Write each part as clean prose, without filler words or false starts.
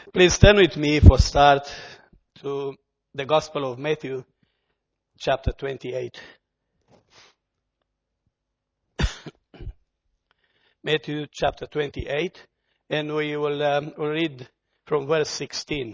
Please turn with me for start to the Gospel of Matthew, chapter 28. Matthew chapter 28, and we will read from verse 16.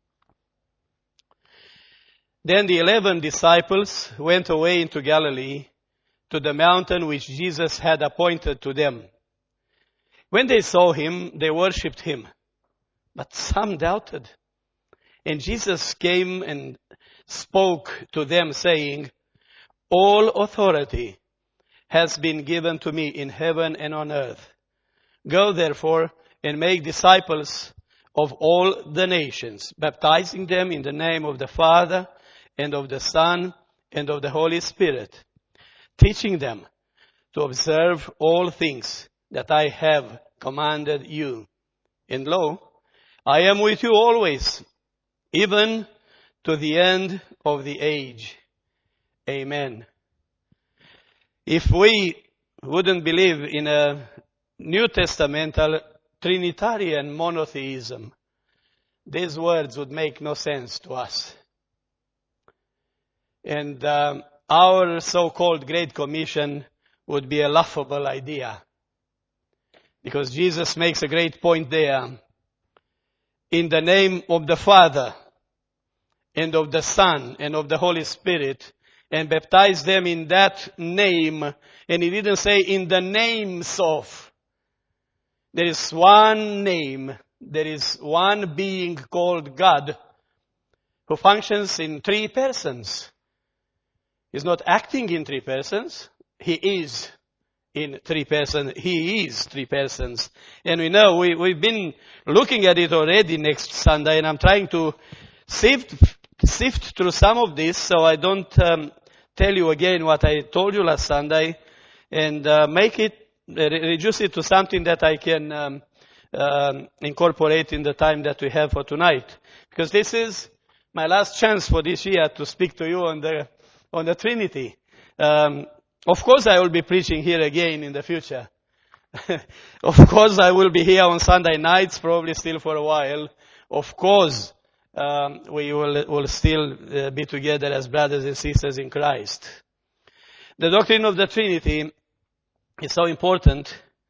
Then the 11 disciples went away into Galilee to the mountain which Jesus had appointed to them. When they saw him, they worshipped him, but some doubted. And Jesus came and spoke to them, saying, "All authority has been given to me in heaven and on earth. Go therefore and make disciples of all the nations, baptizing them in the name of the Father and of the Son and of the Holy Spirit, teaching them to observe all things that I have commanded you. And lo, I am with you always, even to the end of the age." Amen. If we wouldn't believe in a New Testamental Trinitarian monotheism, these words would make no sense to us. And our so-called Great Commission would be a laughable idea. Because Jesus makes a great point there. In the name of the Father and of the Son and of the Holy Spirit, and baptize them in that name. And he didn't say in the names of. There is one name. There is one being called God who functions in three persons. He's not acting in three persons. He is in three persons. He is three persons. And we know, we've been looking at it already next Sunday, and I'm trying to sift through some of this so I don't tell you again what I told you last Sunday, and reduce it to something that I can incorporate in the time that we have for tonight. Because this is my last chance for this year to speak to you on the Trinity. Of course I will be preaching here again in the future. Of course I will be here on Sunday nights, probably still for a while. Of course we will still be together as brothers and sisters in Christ. The doctrine of the Trinity is so important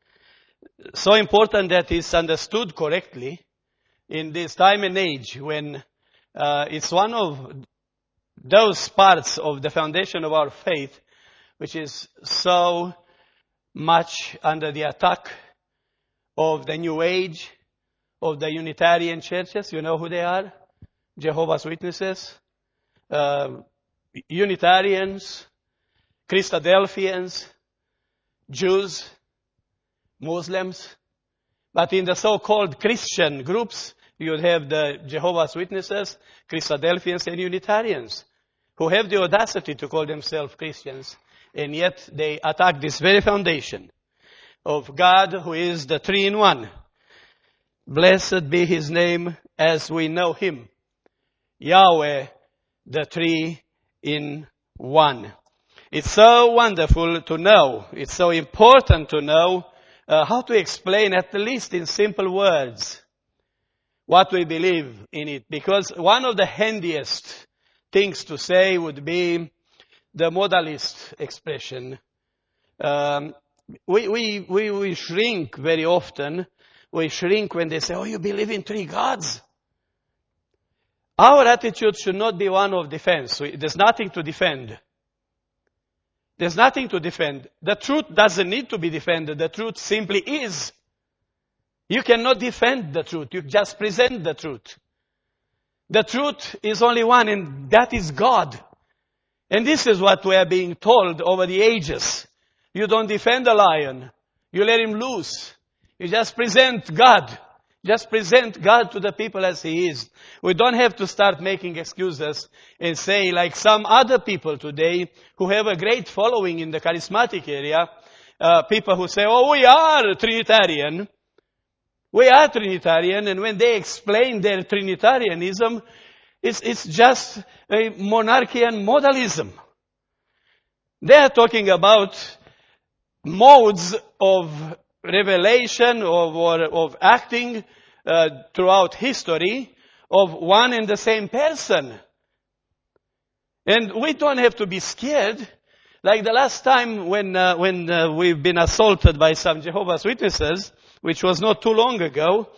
that it's understood correctly in this time and age when it's one of those parts of the foundation of our faith which is so much under the attack of the New Age, of the Unitarian churches. You know who they are? Jehovah's Witnesses, Unitarians, Christadelphians, Jews, Muslims. But in the so-called Christian groups, you would have the Jehovah's Witnesses, Christadelphians, and Unitarians, who have the audacity to call themselves Christians, and yet they attack this very foundation of God, who is the three-in-one. Blessed be His name as we know Him. Yahweh, the three-in-one. It's so wonderful to know, it's so important to know how to explain, at least in simple words, what we believe in it. Because one of the handiest things to say would be the modalist expression. We shrink very often. We shrink when they say, "Oh, you believe in three gods?" Our attitude should not be one of defense. There's nothing to defend. There's nothing to defend. The truth doesn't need to be defended. The truth simply is. You cannot defend the truth. You just present the truth. The truth is only one, and that is God. And this is what we are being told over the ages. You don't defend a lion. You let him loose. You just present God. Just present God to the people as He is. We don't have to start making excuses and say, like some other people today who have a great following in the charismatic area, people who say, "Oh, we are Trinitarian." We are Trinitarian, and when they explain their Trinitarianism, it's just a monarchian modalism. They are talking about modes of revelation, of acting throughout history of one and the same person. And we don't have to be scared. Like the last time when we've been assaulted by some Jehovah's Witnesses, which was not too long ago,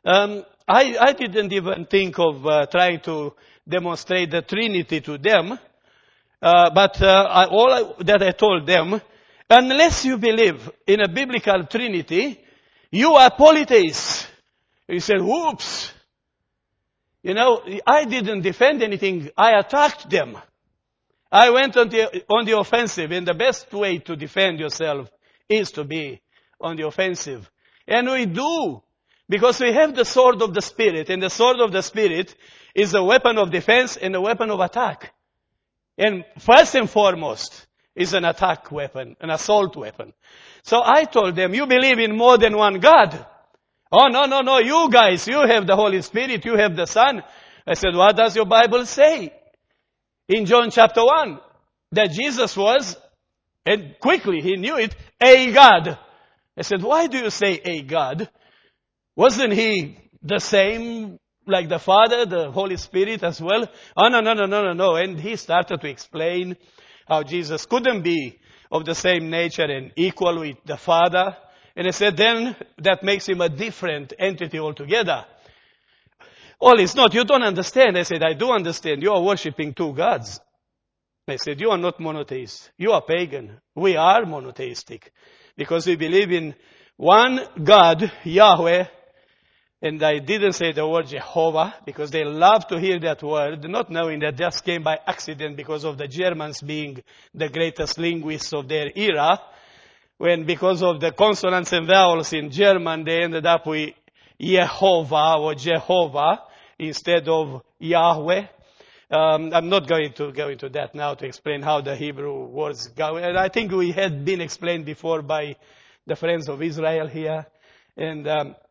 I didn't even think of trying to demonstrate the Trinity to them. But that I told them, unless you believe in a biblical Trinity, you are polytheists. He said, whoops. You know, I didn't defend anything. I attacked them. I went on the offensive, and the best way to defend yourself is to be on the offensive. And we do, because we have the sword of the Spirit, and the sword of the Spirit is a weapon of defense and a weapon of attack. And first and foremost is an attack weapon, an assault weapon. So I told them, you believe in more than one God. Oh, no, you guys, you have the Holy Spirit, you have the Son. I said, what does your Bible say? In John chapter 1, that Jesus was, and quickly he knew it, a God. I said, why do you say a God? Wasn't he the same like the Father, the Holy Spirit as well? Oh, no. And he started to explain how Jesus couldn't be of the same nature and equal with the Father. And I said, then that makes him a different entity altogether. Oh, it's not. You don't understand. I said, I do understand. You are worshiping two gods. I said, you are not monotheist. You are pagan. We are monotheistic. Because we believe in one God, Yahweh. And I didn't say the word Jehovah, because they love to hear that word, not knowing that just came by accident because of the Germans being the greatest linguists of their era. When because of the consonants and vowels in German, they ended up with Yehovah or Jehovah instead of Yahweh. I'm not going to go into that now to explain how the Hebrew words go. And I think we had been explained before by the friends of Israel here. And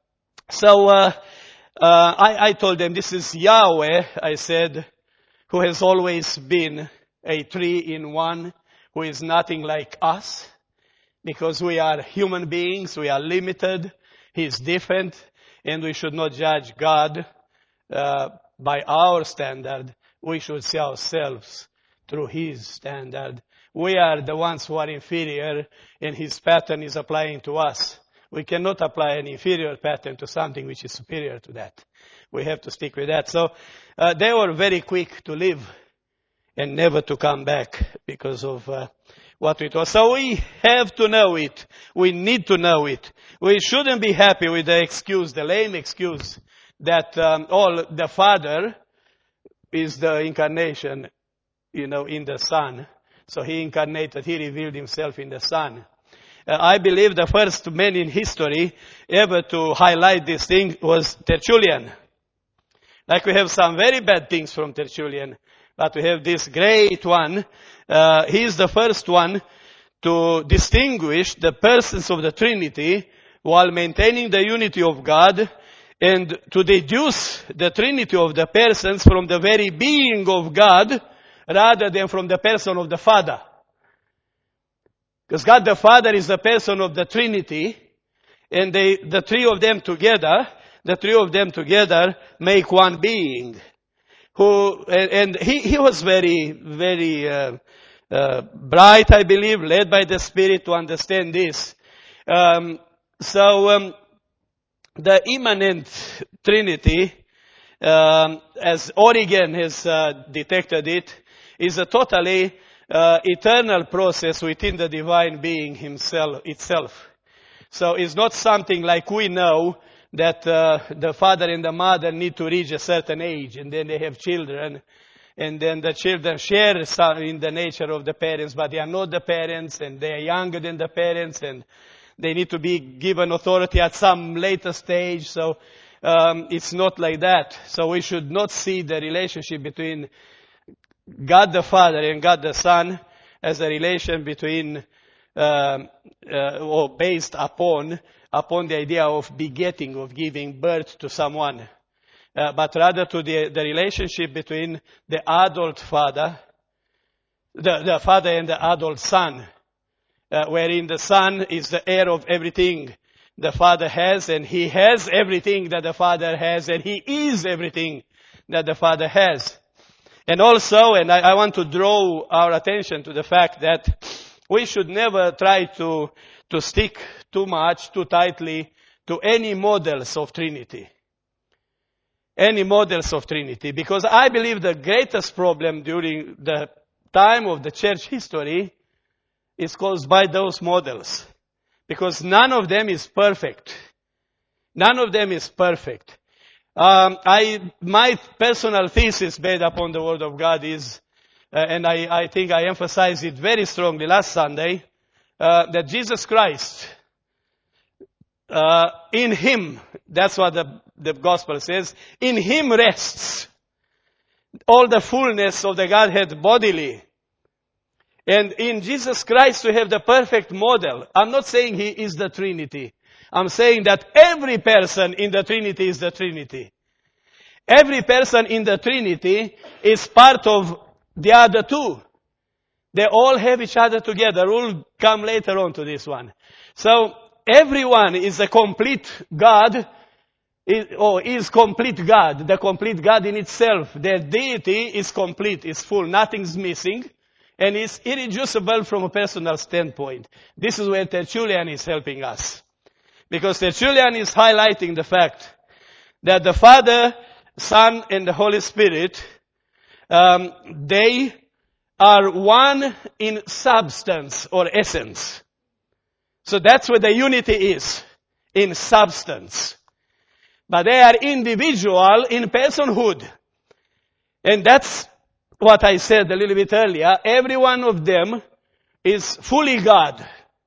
I told them, this is Yahweh, I said, who has always been a three-in-one, who is nothing like us, because we are human beings, we are limited, He is different, and we should not judge God by our standard. We should see ourselves through His standard. We are the ones who are inferior, and His pattern is applying to us. We cannot apply an inferior pattern to something which is superior to that. We have to stick with that. So they were very quick to leave and never to come back because of what it was. So we have to know it. We need to know it. We shouldn't be happy with the excuse, the lame excuse, that the Father is the incarnation, in the Son. So He incarnated, He revealed Himself in the Son. I believe the first man in history ever to highlight this thing was Tertullian. Like we have some very bad things from Tertullian, but we have this great one. He is the first one to distinguish the persons of the Trinity while maintaining the unity of God, and to deduce the Trinity of the persons from the very being of God rather than from the person of the Father. Because God the Father is the person of the Trinity, and the three of them together make one being. He was very, very bright, I believe, led by the Spirit to understand this. The immanent Trinity, as Origen has detected it, is a totally eternal process within the divine being itself. So it's not something like we know that the father and the mother need to reach a certain age, and then they have children, and then the children share some in the nature of the parents, but they are not the parents, and they are younger than the parents, and they need to be given authority at some later stage. So it's not like that. So we should not see the relationship between God the Father and God the Son as a relation between or based upon the idea of begetting, of giving birth to someone, but rather to the relationship between the adult father, the father and the adult son, wherein the son is the heir of everything the Father has, and He has everything that the Father has, and He is everything that the Father has. And also, and I want to draw our attention to the fact that we should never try to stick too much, too tightly to any models of Trinity. Any models of Trinity. Because I believe the greatest problem during the time of the church history is caused by those models. Because none of them is perfect. None of them is perfect. My personal thesis based upon the Word of God is, and I think I emphasized it very strongly last Sunday, that Jesus Christ, in Him, that's what the Gospel says, in Him rests all the fullness of the Godhead bodily. And in Jesus Christ we have the perfect model. I'm not saying He is the Trinity. I'm saying that every person in the Trinity is the Trinity. Every person in the Trinity is part of the other two. They all have each other together. We'll come later on to this one. So everyone is a complete God, is complete God, the complete God in itself. Their deity is complete, is full, nothing's missing, and is irreducible from a personal standpoint. This is where Tertullian is helping us. Because Tertullian is highlighting the fact that the Father, Son, and the Holy Spirit, they are one in substance or essence. So that's where the unity is, in substance. But they are individual in personhood. And that's what I said a little bit earlier. Every one of them is fully God.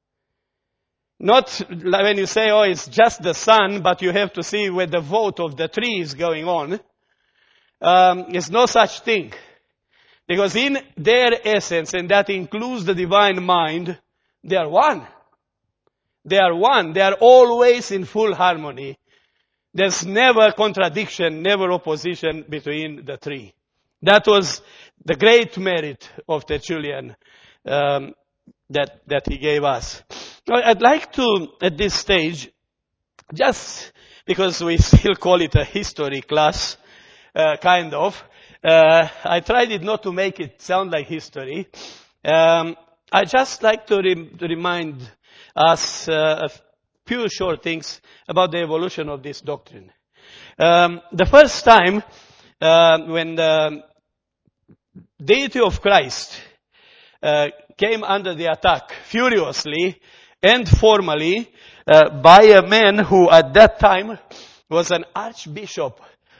Not like when you say, oh, it's just the Son, but you have to see where the vote of the three is going on. It's no such thing. Because in their essence, and that includes the divine mind, they are one. They are one. They are always in full harmony. There's never contradiction, never opposition between the three. That was the great merit of Tertullian that he gave us. I'd like to, at this stage, just because we still call it a history class, kind of, I tried it not to make it sound like history. I just like to remind us a few short things about the evolution of this doctrine. The first time when the deity of Christ came under the attack furiously and formally by a man who at that time was an archbishop,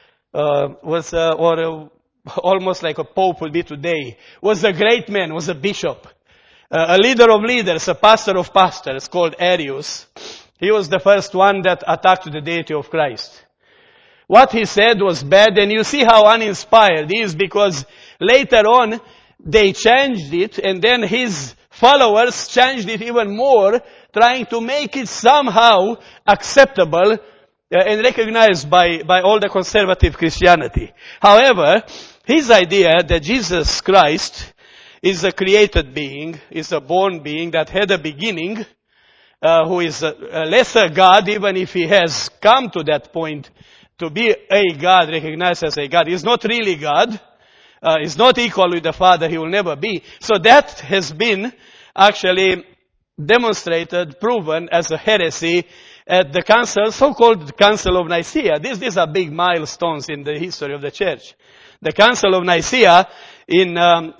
almost like a pope would be today, was a great man, was a bishop, a leader of leaders, a pastor of pastors called Arius. He was the first one that attacked the deity of Christ. What he said was bad, and you see how uninspired he is, because later on they changed it, and then his followers changed it even more, trying to make it somehow acceptable and recognized by all the conservative Christianity. However, his idea that Jesus Christ is a created being, is a born being that had a beginning, who is a lesser God, even if he has come to that point to be a God, recognized as a God. He's not really God. He's not equal with the Father. He will never be. So that has been actually demonstrated, proven as a heresy at the council, so-called Council of Nicaea. These are big milestones in the history of the church. The Council of Nicaea in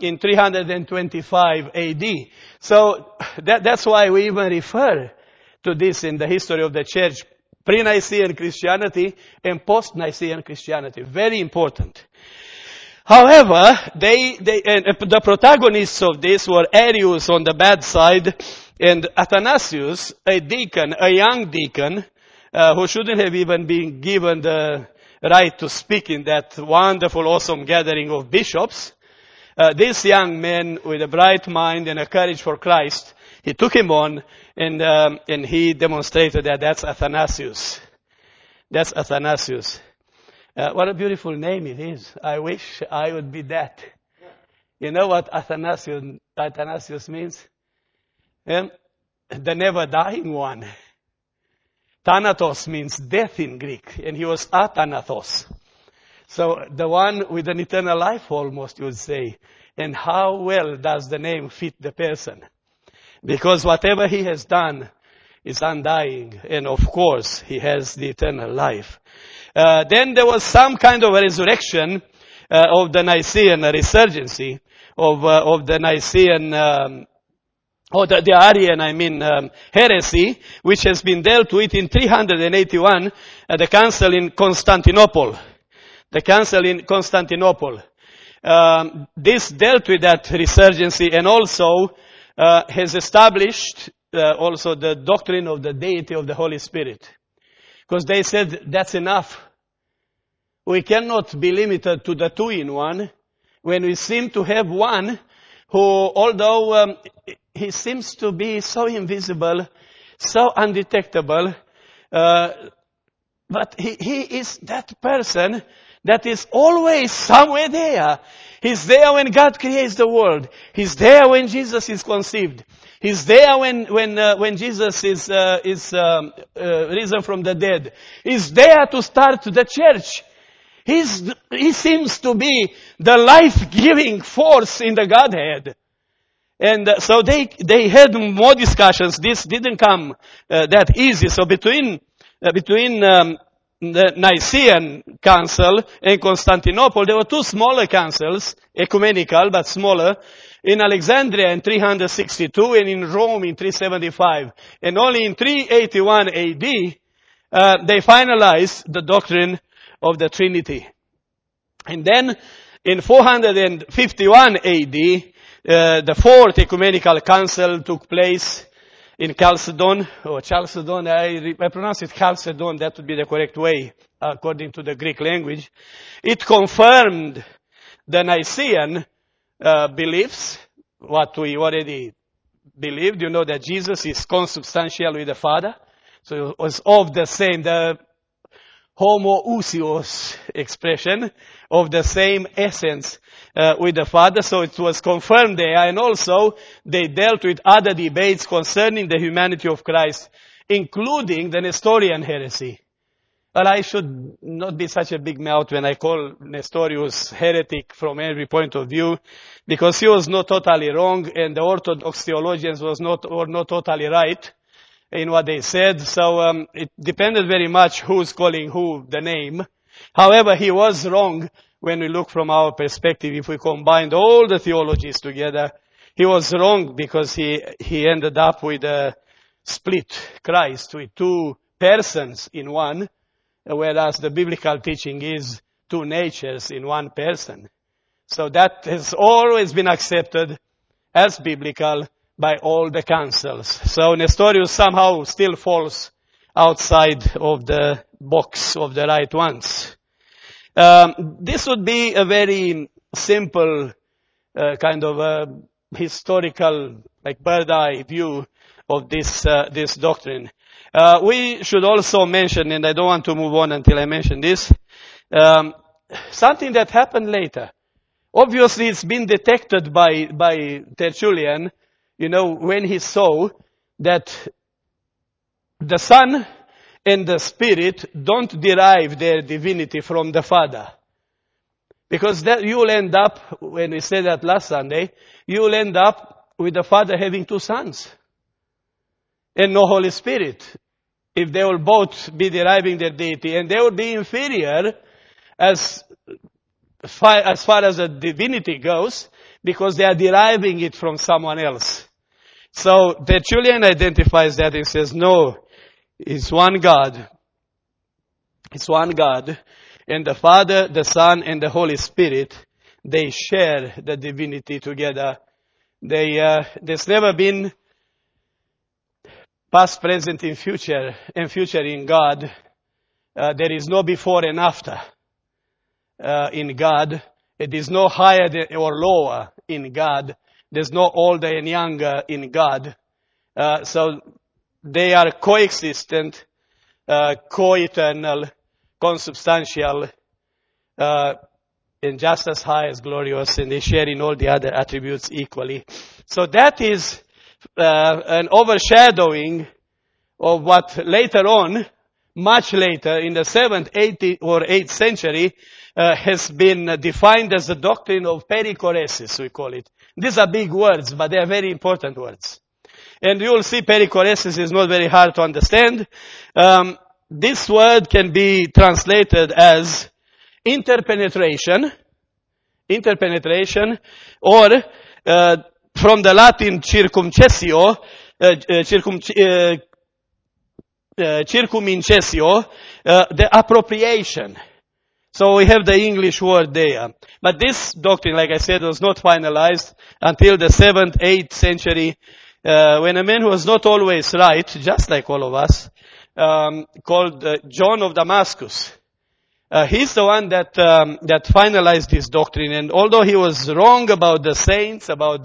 325 AD. So that's why we even refer to this in the history of the church. Pre-Nicene Christianity and post-Nicene Christianity. Very important. However, the protagonists of this were Arius on the bad side and Athanasius, a deacon, a young deacon, who shouldn't have even been given the right to speak in that wonderful, awesome gathering of bishops. This young man with a bright mind and a courage for Christ, he took him on and he demonstrated that that's Athanasius. That's Athanasius. What a beautiful name it is. I wish I would be that. You know what Athanasius means? The never dying one. Thanatos means death in Greek, and he was athanatos. So the one with an eternal life, almost, you would say. And how well does the name fit the person? Because whatever he has done is undying, and of course, he has the eternal life. Then there was some kind of a resurrection of the Nicene resurgency, of the Nicene, or the Arian, heresy, which has been dealt with in 381 at the Council in Constantinople. The Council in Constantinople. This dealt with that resurgency and also has established also the doctrine of the deity of the Holy Spirit. Because they said that's enough. We cannot be limited to the two-in-one when we seem to have one who, although he seems to be so invisible, so undetectable, but he is that person that is always somewhere there. He's there when God creates the world. He's there when Jesus is conceived. He's there when Jesus is risen from the dead. He's there to start the church. He seems to be the life-giving force in the Godhead. And so they had more discussions. This didn't come that easy. So between the Nicene Council and Constantinople, there were two smaller councils, ecumenical but smaller, in Alexandria in 362 and in Rome in 375. And only in 381 AD, they finalized the doctrine of the Trinity. And then in 451 AD, the fourth ecumenical council took place in Chalcedon, or Chalcedon, I pronounce it Chalcedon, that would be the correct way, according to the Greek language. It confirmed the Nicene beliefs, what we already believed. You know that Jesus is consubstantial with the Father. So it was of the same, the homoousios expression, of the same essence with the Father. So it was confirmed there. And also, they dealt with other debates concerning the humanity of Christ, including the Nestorian heresy. Well, I should not be such a big mouth when I call Nestorius heretic from every point of view, because he was not totally wrong, and the Orthodox theologians were not totally right in what they said. So it depended very much who's calling who the name. However, he was wrong when we look from our perspective. If we combined all the theologies together, he was wrong because he ended up with a split Christ, with two persons in one, whereas the biblical teaching is two natures in one person. So that has always been accepted as biblical by all the councils. So Nestorius somehow still falls outside of the box of the right ones. This would be a very simple kind of historical, like bird-eye view of this doctrine. We should also mention, and I don't want to move on until I mention this, something that happened later. Obviously, it's been detected by Tertullian, when he saw that the Son and the Spirit don't derive their divinity from the Father. Because that you will end up, when we said that last Sunday, you will end up with the Father having two sons and no Holy Spirit, if they will both be deriving their deity, and they will be inferior as far as the divinity goes, because they are deriving it from someone else. So Tertullian identifies that and says, no, it's one God. It's one God. And the Father, the Son, and the Holy Spirit, they share the divinity together. There's never been past, present, and future in God. There is no before and after in God. It is no higher or lower in God. There's no older and younger in God. So they are coexistent, co-eternal, consubstantial, and just as high as glorious, and they share in all the other attributes equally. So that is an overshadowing of what later on, much later, in the 7th, 8th, or 8th century, has been defined as the doctrine of perichoresis, we call it. These are big words, but they are very important words. And you will see perichoresis is not very hard to understand. This word can be translated as interpenetration, or from the Latin circumcessio, circumincessio, the appropriation. So we have the English word there. But this doctrine, like I said, was not finalized until the 7th, 8th century, when a man who was not always right, just like all of us, called John of Damascus. He's the one that finalized this doctrine. And although he was wrong about the saints, about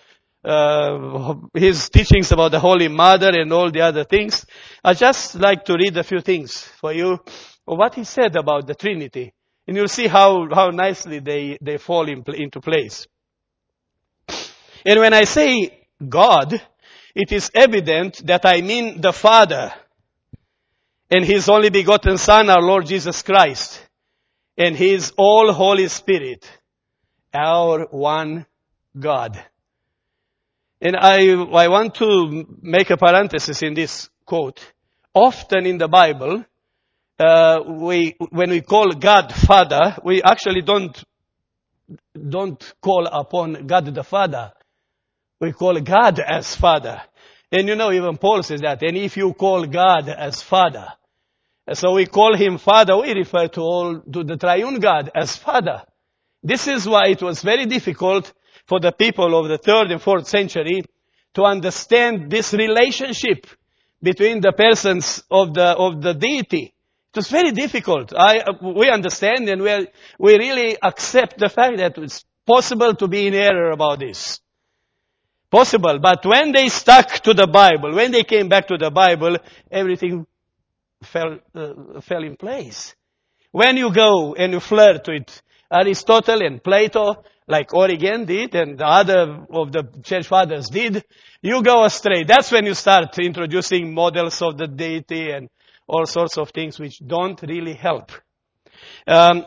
his teachings about the Holy Mother and all the other things, I just like to read a few things for you of what he said about the Trinity. And you'll see how nicely they fall into place. And when I say God, it is evident that I mean the Father and His only begotten Son, our Lord Jesus Christ, and His all Holy Spirit, our one God. And I want to make a parenthesis in this quote. Often in the Bible, when we call God Father, we actually don't call upon God the Father. We call God as Father. And even Paul says that. And if you call God as Father, so we call Him Father, we refer to the triune God as Father. This is why it was very difficult for the people of the 3rd and 4th century to understand this relationship between the persons of the deity. It was very difficult. We understand and we really accept the fact that it's possible to be in error about this. Possible. But when they stuck to the Bible, when they came back to the Bible, everything fell in place. When you go and you flirt with Aristotle and Plato, like Origen did and the other of the church fathers did, you go astray. That's when you start introducing models of the deity and all sorts of things which don't really help. Back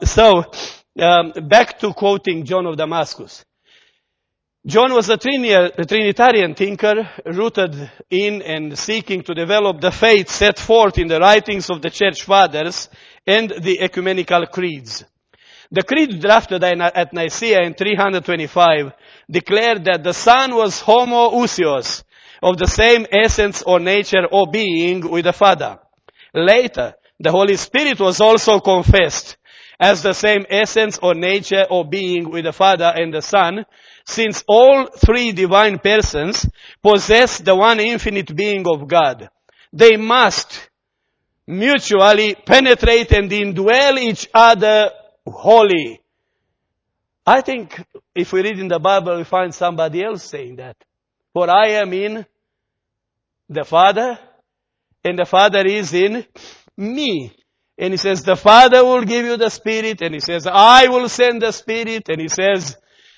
to quoting John of Damascus. John was a Trinitarian thinker rooted in and seeking to develop the faith set forth in the writings of the church fathers and the ecumenical creeds. The creed drafted at Nicaea in 325 declared that the Son was homoousios, of the same essence or nature or being with the Father. Later, the Holy Spirit was also confessed as the same essence or nature or being with the Father and the Son, since all three divine persons possess the one infinite being of God. They must mutually penetrate and indwell each other wholly. I think if we read in the Bible, we find somebody else saying that. For I am in the Father, and the Father is in me. And He says, the Father will give you the Spirit, and He says, I will send the Spirit, and He says,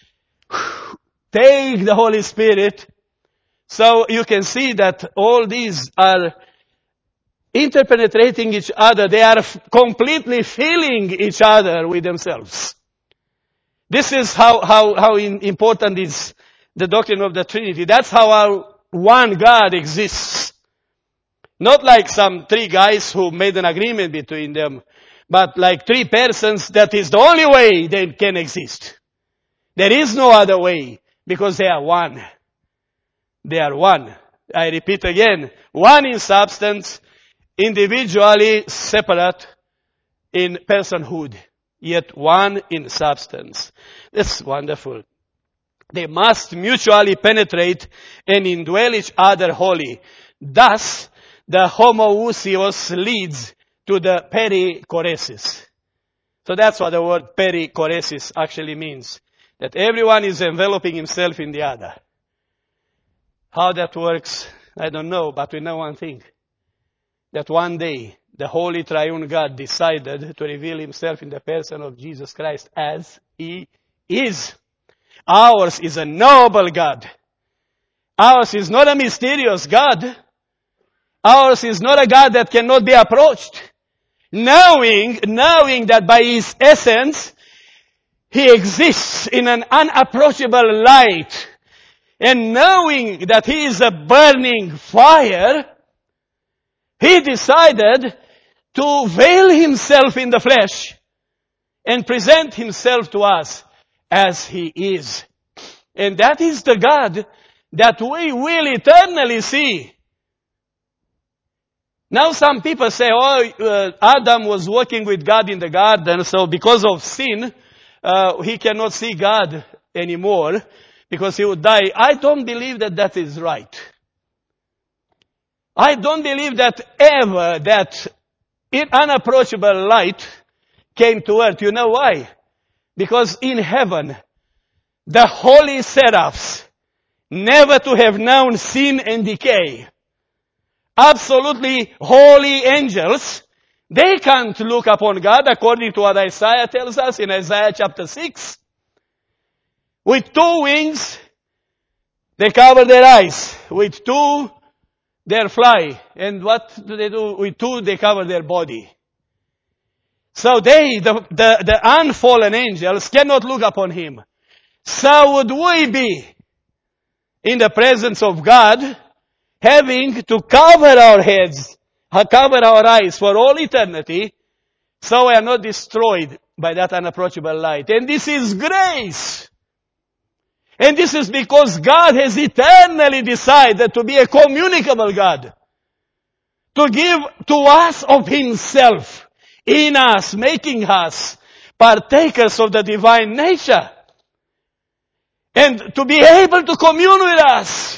take the Holy Spirit. So you can see that all these are interpenetrating each other. They are completely filling each other with themselves. This is how important is the doctrine of the Trinity. That's how our one God exists. Not like some three guys who made an agreement between them, but like three persons that is the only way they can exist. There is no other way because they are one. They are one. I repeat again, one in substance, individually separate in personhood, yet one in substance. That's wonderful. They must mutually penetrate and indwell each other wholly. Thus, the homoousios leads to the perichoresis. So that's what the word perichoresis actually means. That everyone is enveloping himself in the other. How that works, I don't know, but we know one thing. That one day, the Holy Triune God decided to reveal Himself in the person of Jesus Christ as He is. Ours is a noble God. Ours is not a mysterious God. Ours is not a God that cannot be approached. Knowing that by His essence, He exists in an unapproachable light, and knowing that He is a burning fire, He decided to veil Himself in the flesh and present Himself to us as He is. And that is the God that we will eternally see. Now some people say, Adam was walking with God in the garden, so because of sin, he cannot see God anymore because he would die. I don't believe that that is right. I don't believe that ever that unapproachable light came to earth. You know why? Because in heaven, the holy seraphs, never to have known sin and decay, absolutely holy angels, they can't look upon God according to what Isaiah tells us in Isaiah chapter 6. With two wings, they cover their eyes. With two, they fly. And what do they do? With two, they cover their body. So the unfallen angels cannot look upon Him. So would we be in the presence of God, having to cover our heads, cover our eyes for all eternity, so we are not destroyed by that unapproachable light. And this is grace. And this is because God has eternally decided to be a communicable God, to give to us of Himself, in us, making us partakers of the divine nature, and to be able to commune with us.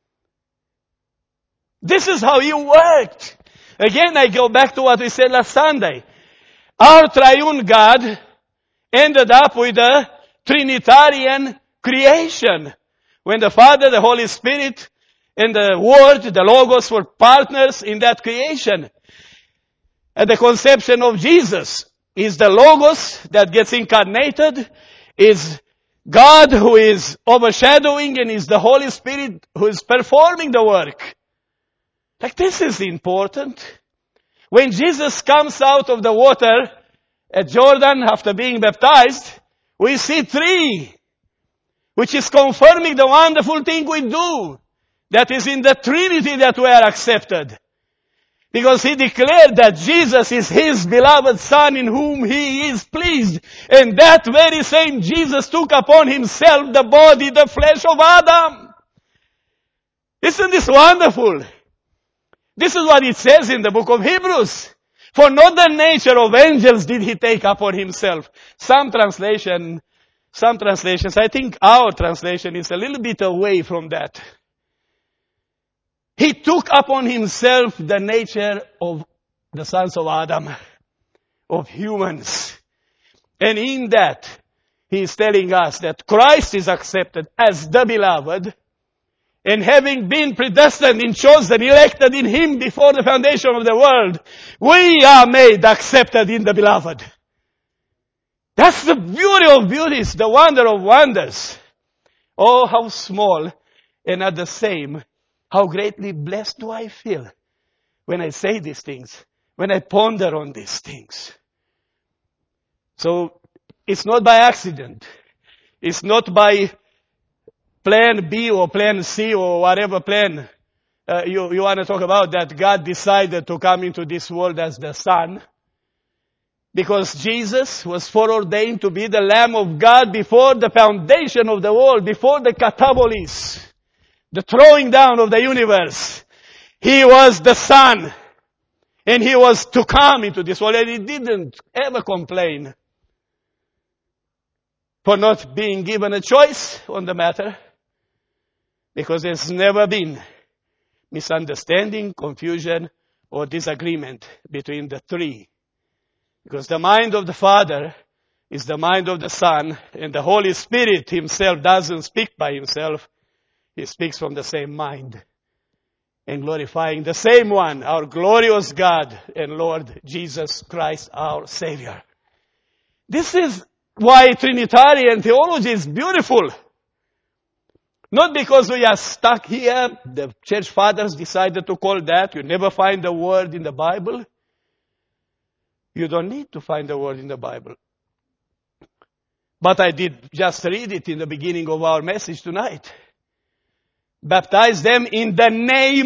This is how He worked. Again, I go back to what we said last Sunday. Our triune God ended up with a Trinitarian creation. When the Father, the Holy Spirit, and the Word, the Logos, were partners in that creation. And the conception of Jesus is the Logos that gets incarnated, is God who is overshadowing, and is the Holy Spirit who is performing the work. Like, this is important. When Jesus comes out of the water at Jordan after being baptized, we see three, which is confirming the wonderful thing we do. That is in the Trinity that we are accepted. Because He declared that Jesus is His beloved Son in whom He is pleased. And that very same Jesus took upon Himself the body, the flesh of Adam. Isn't this wonderful? This is what it says in the book of Hebrews. For not the nature of angels did He take upon Himself. Some translations, I think our translation is a little bit away from that. He took upon Himself the nature of the sons of Adam, of humans. And in that, He is telling us that Christ is accepted as the beloved, and having been predestined and chosen, elected in Him before the foundation of the world, we are made accepted in the beloved. That's the beauty of beauties, the wonder of wonders. Oh, how small, and at the same, how greatly blessed do I feel when I say these things, when I ponder on these things. So, it's not by accident. It's not by plan B or plan C or whatever plan you want to talk about, that God decided to come into this world as the Son. Because Jesus was foreordained to be the Lamb of God before the foundation of the world, before the katabolis, the throwing down of the universe. He was the Son. And He was to come into this world, and He didn't ever complain for not being given a choice on the matter. Because there's never been misunderstanding, confusion, or disagreement between the three. Because the mind of the Father is the mind of the Son, and the Holy Spirit Himself doesn't speak by Himself. He speaks from the same mind, and glorifying the same one, our glorious God and Lord Jesus Christ, our Savior. This is why Trinitarian theology is beautiful. Not because we are stuck here. The church fathers decided to call that. You never find the word in the Bible. You don't need to find the word in the Bible. But I did just read it in the beginning of our message tonight. Baptize them in the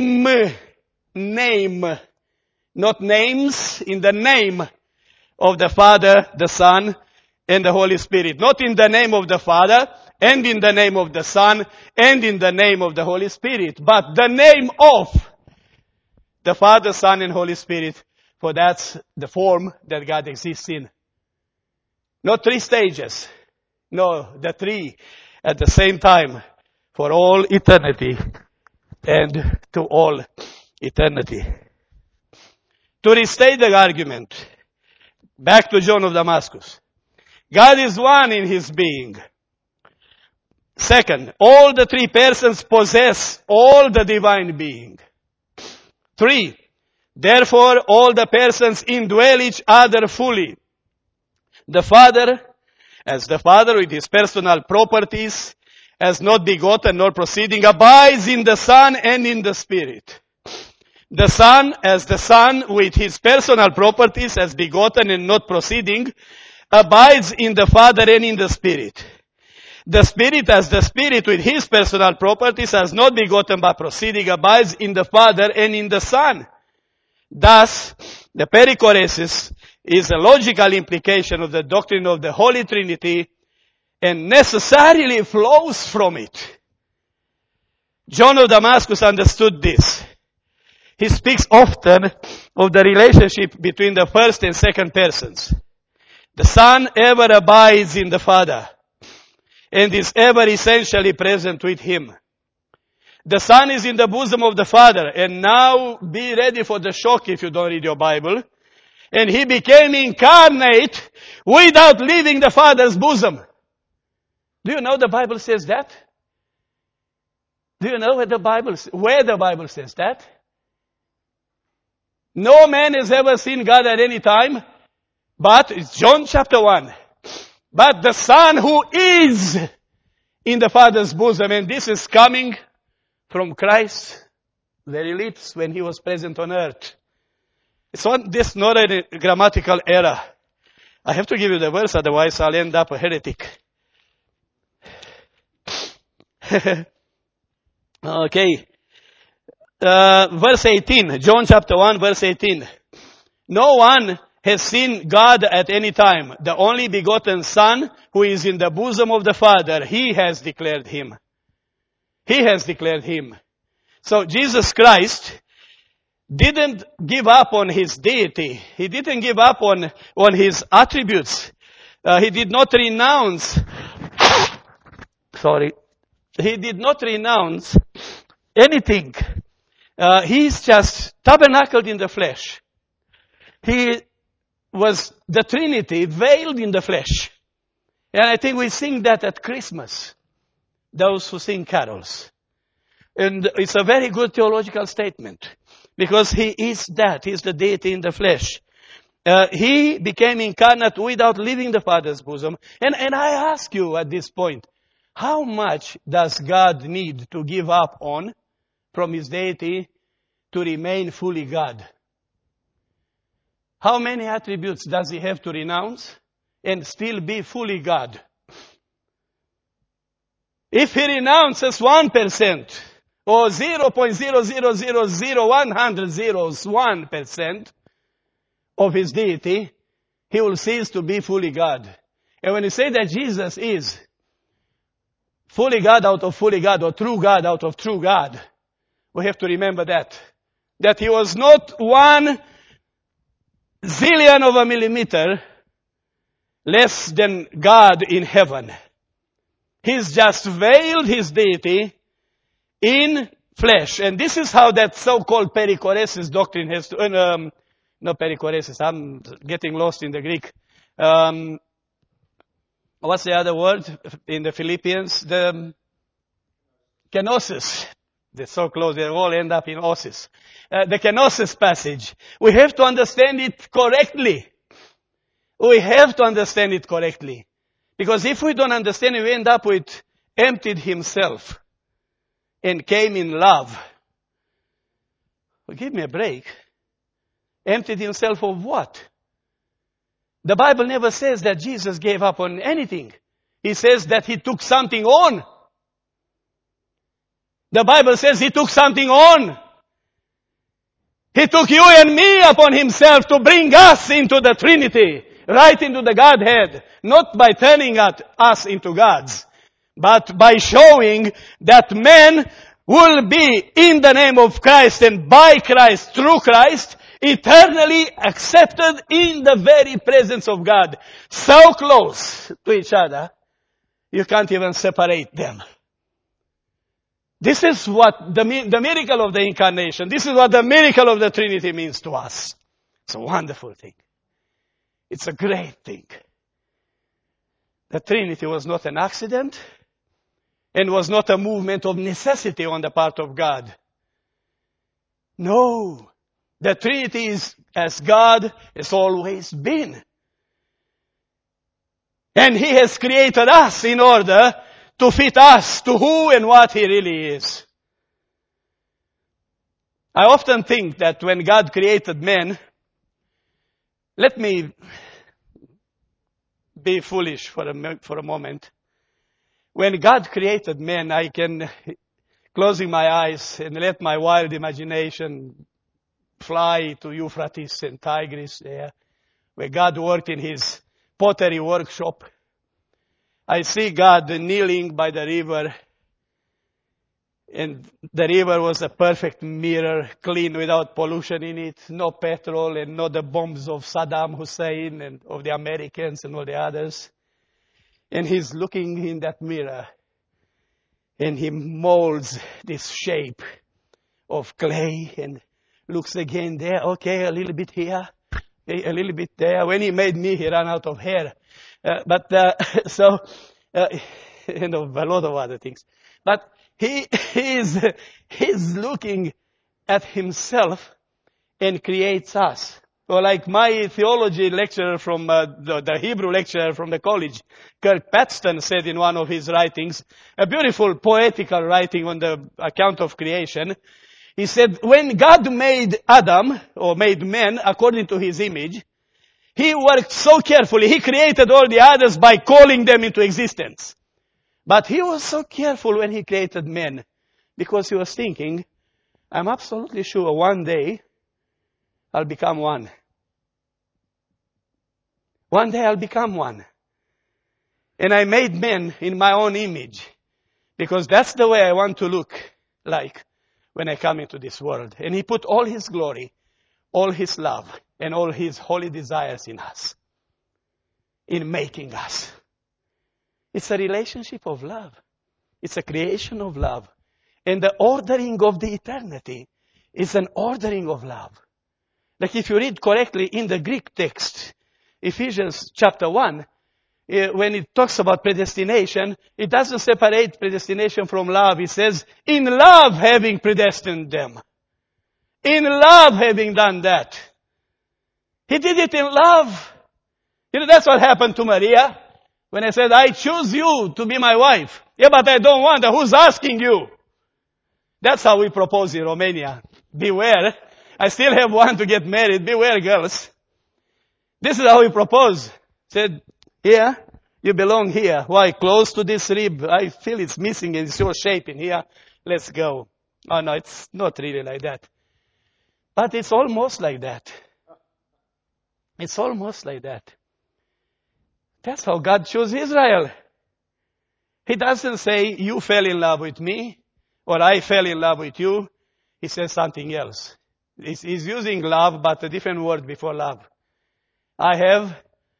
name, not names, in the name of the Father, the Son, and the Holy Spirit. Not in the name of the Father, and in the name of the Son, and in the name of the Holy Spirit, but the name of the Father, Son, and Holy Spirit, for that's the form that God exists in. Not three stages. No, the three at the same time for all eternity and to all eternity. To restate the argument, back to John of Damascus. God is one in his being. Second, all the three persons possess all the divine being. 3, therefore all the persons indwell each other fully. The Father, as the Father with his personal properties, as not begotten nor proceeding, abides in the Son and in the Spirit. The Son, as the Son with his personal properties, as begotten and not proceeding, abides in the Father and in the Spirit. The Spirit, as the Spirit with his personal properties, as not begotten but proceeding, abides in the Father and in the Son. Thus, the perichoresis is a logical implication of the doctrine of the Holy Trinity and necessarily flows from it. John of Damascus understood this. He speaks often of the relationship between the first and second persons. The Son ever abides in the Father and is ever essentially present with him. The Son is in the bosom of the Father, and now be ready for the shock if you don't read your Bible. And he became incarnate without leaving the Father's bosom. Do you know the Bible says that? Do you know where the Bible says that? No man has ever seen God at any time, but it's John chapter 1. But the Son who is in the Father's bosom, and this is coming from Christ's very lips when he was present on earth. This is not a grammatical error. I have to give you the verse, otherwise I'll end up a heretic. Okay. Verse 18, John chapter 1, verse 18. No one has seen God at any time. The only begotten Son who is in the bosom of the Father, he has declared him. He has declared him. So Jesus Christ didn't give up on his deity. He didn't give up on his attributes. He did not renounce, he did not renounce anything. He's just tabernacled in the flesh. He was the Trinity veiled in the flesh. And I think we sing that at Christmas. Those who sing carols. And it's a very good theological statement. Because he is that. He's the deity in the flesh. He became incarnate without leaving the Father's bosom. And I ask you at this point, how much does God need to give up on from his deity to remain fully God? How many attributes does he have to renounce and still be fully God? If he renounces 1% or 0.0000101% of his deity, he will cease to be fully God. And when you say that Jesus is fully God out of fully God, or true God out of true God, we have to remember that he was not 1 zillion of a millimeter less than God in heaven. He's just veiled his deity in flesh. And this is how that so-called perichoresis doctrine has to, not perichoresis, I'm getting lost in the Greek. What's the other word in the Philippians? The kenosis. They're so close, they all end up in osis. The kenosis passage. We have to understand it correctly. We have to understand it correctly. Because if we don't understand it, we end up with emptied himself. and came in love. Well, give me a break. Emptied himself of what? The Bible never says that Jesus gave up on anything. He says that he took something on. The Bible says he took something on. He took you and me upon himself to bring us into the Trinity, right into the Godhead, not by turning us into gods, but by showing that man will be in the name of Christ and by Christ, through Christ, eternally accepted in the very presence of God. So close to each other, you can't even separate them. This is what the miracle of the incarnation, this is what the miracle of the Trinity means to us. It's a wonderful thing. It's a great thing. The Trinity was not an accident and was not a movement of necessity on the part of God. No. The Trinity is as God has always been. And He has created us in order to fit us to who and what He really is. I often think that when God created man, let me be foolish for a moment. When God created man, I can, closing my eyes and let my wild imagination fly to Euphrates and Tigris there, where God worked in His pottery workshop. I see God kneeling by the river, and the river was a perfect mirror, clean without pollution in it, no petrol and no the bombs of Saddam Hussein and of the Americans and all the others. And He's looking in that mirror, and He molds this shape of clay and looks again there, okay, a little bit here, a little bit there. When He made me, He ran out of hair. And of a lot of other things. But He's looking at Himself and creates us. Or like my theology lecturer from the Hebrew lecturer from the college, Kirk Paxton, said in one of his writings, a beautiful poetical writing on the account of creation. He said, when God made Adam, or made man according to His image, He worked so carefully. He created all the others by calling them into existence. But He was so careful when He created men, because He was thinking, I'm absolutely sure one day I'll become one. One day I'll become one. And I made men in my own image, because that's the way I want to look like when I come into this world. And He put all His glory, all His love, and all His holy desires in us, in making us. It's a relationship of love. It's a creation of love. And the ordering of the eternity is an ordering of love. Like if you read correctly in the Greek text, Ephesians chapter 1, when it talks about predestination, it doesn't separate predestination from love. It says, in love having predestined them. In love having done that. He did it in love. You know, that's what happened to Maria. When I said, I choose you to be my wife. Yeah, but I don't want her. Who's asking you? That's how we propose in Romania. Beware. I still have one to get married. Beware, girls. This is how we propose. Said, here, you belong here. Why? Close to this rib. I feel it's missing. It's your shape in here. Let's go. Oh no, it's not really like that. But it's almost like that. It's almost like that. That's how God chose Israel. He doesn't say, you fell in love with me, or I fell in love with you. He says something else. He's using love, but a different word before love. I have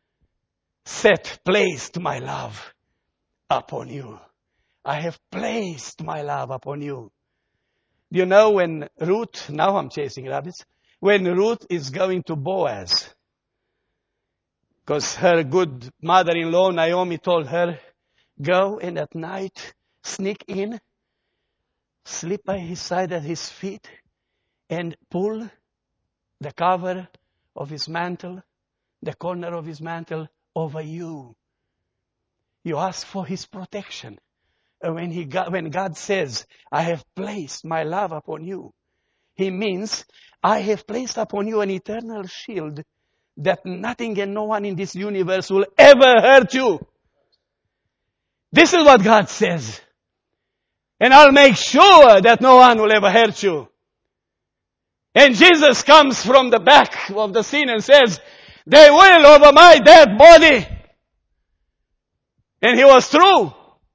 placed my love upon you. I have placed my love upon you. Do you know when Ruth, now I'm chasing rabbits, when Ruth is going to Boaz, because her good mother-in-law, Naomi, told her, go and at night sneak in, sleep by his side at his feet, and pull the cover of his mantle, the corner of his mantle over you. You ask for his protection. When God says, I have placed my love upon you, He means, I have placed upon you an eternal shield that nothing and no one in this universe will ever hurt you. This is what God says. And I'll make sure that no one will ever hurt you. And Jesus comes from the back of the scene and says, they will over my dead body. And He was true.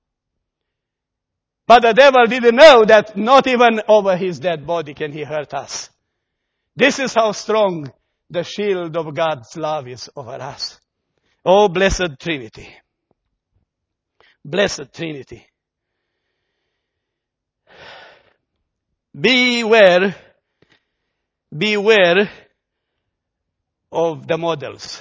But the devil didn't know that not even over His dead body can he hurt us. This is how strong the shield of God's love is over us. Oh, blessed Trinity. Blessed Trinity. Beware of the models.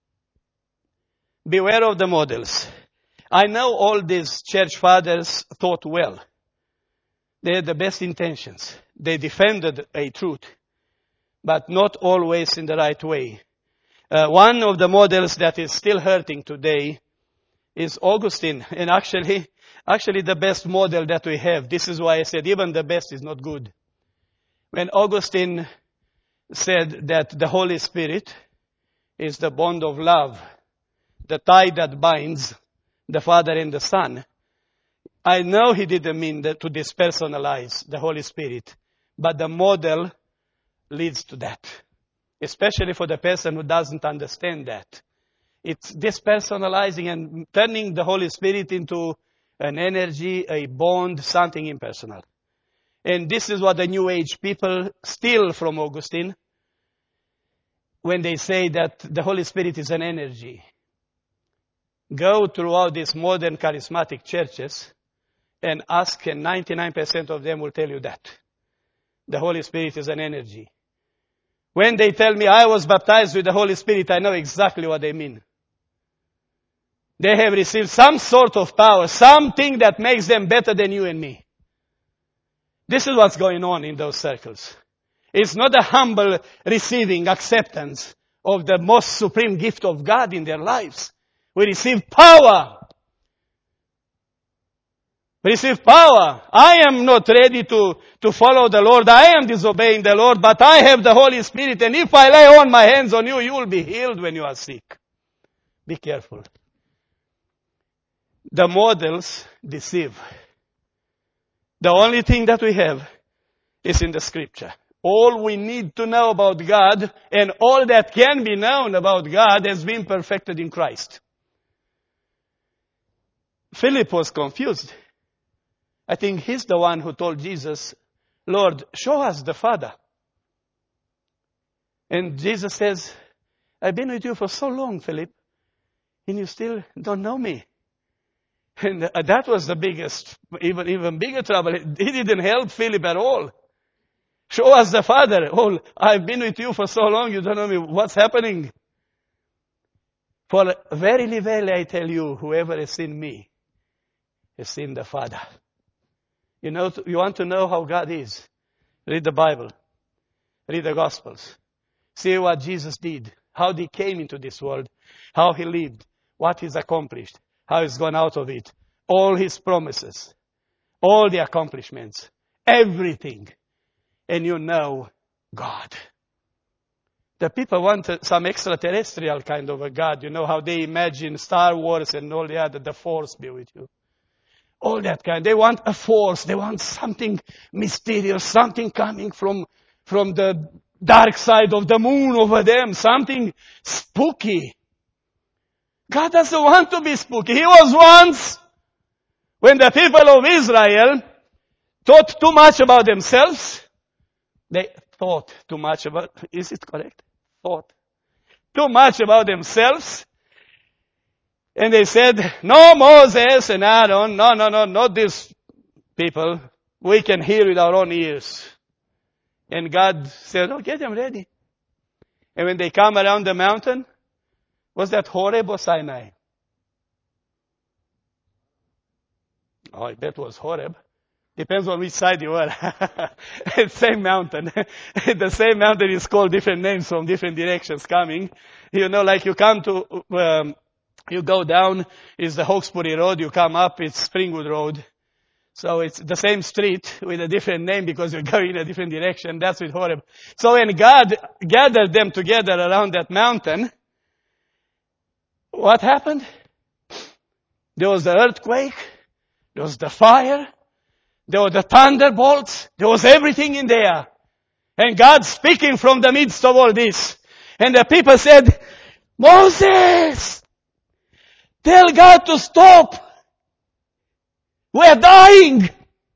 Beware of the models. I know all these church fathers thought well. They had the best intentions. They defended a truth, but not always in the right way. One of the models that is still hurting today is Augustine. And actually the best model that we have, this is why I said even the best is not good. When Augustine said that the Holy Spirit is the bond of love, the tie that binds the Father and the Son, I know he didn't mean that to dispersonalize the Holy Spirit, but the model leads to that. Especially for the person who doesn't understand that. It's dispersonalizing and turning the Holy Spirit into an energy, a bond, something impersonal. And this is what the New Age people steal from Augustine when they say that the Holy Spirit is an energy. Go throughout these modern charismatic churches and ask, and 99% of them will tell you that. The Holy Spirit is an energy. When they tell me I was baptized with the Holy Spirit, I know exactly what they mean. They have received some sort of power, something that makes them better than you and me. This is what's going on in those circles. It's not a humble receiving acceptance of the most supreme gift of God in their lives. We receive power. We receive power. I am not ready to follow the Lord. I am disobeying the Lord, but I have the Holy Spirit, and if I lay on my hands on you, you will be healed when you are sick. Be careful. The models deceive. The only thing that we have is in the Scripture. All we need to know about God and all that can be known about God has been perfected in Christ. Philip was confused. I think he's the one who told Jesus, Lord, show us the Father. And Jesus says, I've been with you for so long, Philip, and you still don't know me. And that was the biggest, even bigger trouble. He didn't help Philip at all. Show us the Father. Oh, I've been with you for so long, you don't know me. What's happening? For verily, verily, I tell you, whoever has seen me has seen the Father. You know, you want to know how God is? Read the Bible. Read the Gospels. See what Jesus did. How He came into this world. How He lived. What He's accomplished. How He's gone out of it. All His promises. All the accomplishments. Everything. And you know God. The people want some extraterrestrial kind of a God. You know how they imagine Star Wars and all the other, the Force be with you. All that kind. They want a force. They want something mysterious, something coming from the dark side of the moon over them, something spooky. God doesn't want to be spooky. He was once, when the people of Israel thought too much about themselves, they thought too much about, is it correct? Thought too much about themselves. And they said, no Moses and Aaron, no, not these people. We can hear with our own ears. And God said, oh, get them ready. And when they come around the mountain, was that Horeb or Sinai? Oh, I bet it was Horeb. Depends on which side you are. Same mountain. The same mountain is called different names from different directions coming. You know, like you come to, you go down, is the Hawkesbury Road, you come up, it's Springwood Road. So it's the same street with a different name because you're going in a different direction. That's with Horeb. So when God gathered them together around that mountain, what happened? There was the earthquake. There was the fire. There were the thunderbolts. There was everything in there. And God speaking from the midst of all this. And the people said, Moses, tell God to stop. We're dying.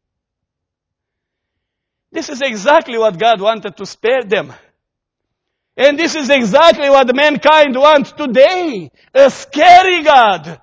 This is exactly what God wanted to spare them. And this is exactly what mankind wants today. A scary God.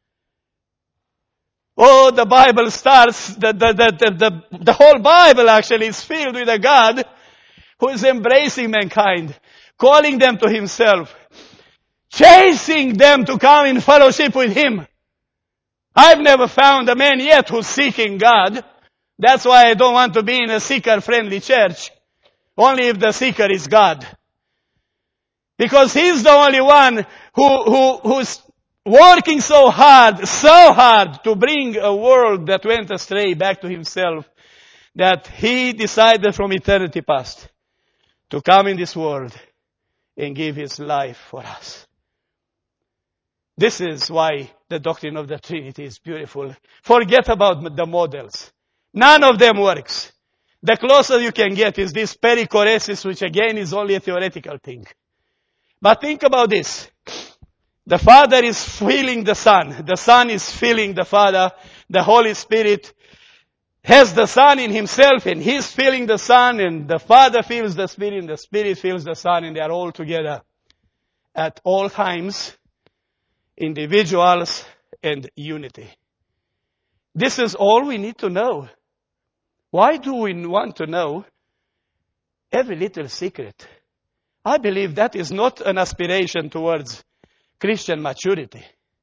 Oh, the Bible starts, the whole Bible actually is filled with a God who is embracing mankind, calling them to himself, chasing them to come in fellowship with him. I've never found a man yet who's seeking God. That's why I don't want to be in a seeker-friendly church. Only if the seeker is God. Because he's the only one who's working so hard to bring a world that went astray back to himself, that he decided from eternity past to come in this world and give his life for us. This is why the doctrine of the Trinity is beautiful. Forget about the models. None of them works. The closer you can get is this perichoresis, which again is only a theoretical thing. But think about this. The Father is filling the Son. The Son is filling the Father. The Holy Spirit has the Son in himself, and he's filling the Son, and the Father fills the Spirit, and the Spirit fills the Son, and they are all together at all times, individuals and unity. This is all we need to know. Why do we want to know every little secret? I believe that is not an aspiration towards Christian maturity.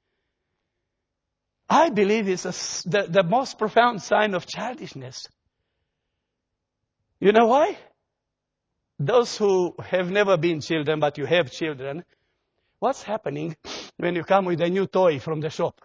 I believe it's the most profound sign of childishness. You know why? Those who have never been children, but you have children, what's happening when you come with a new toy from the shop?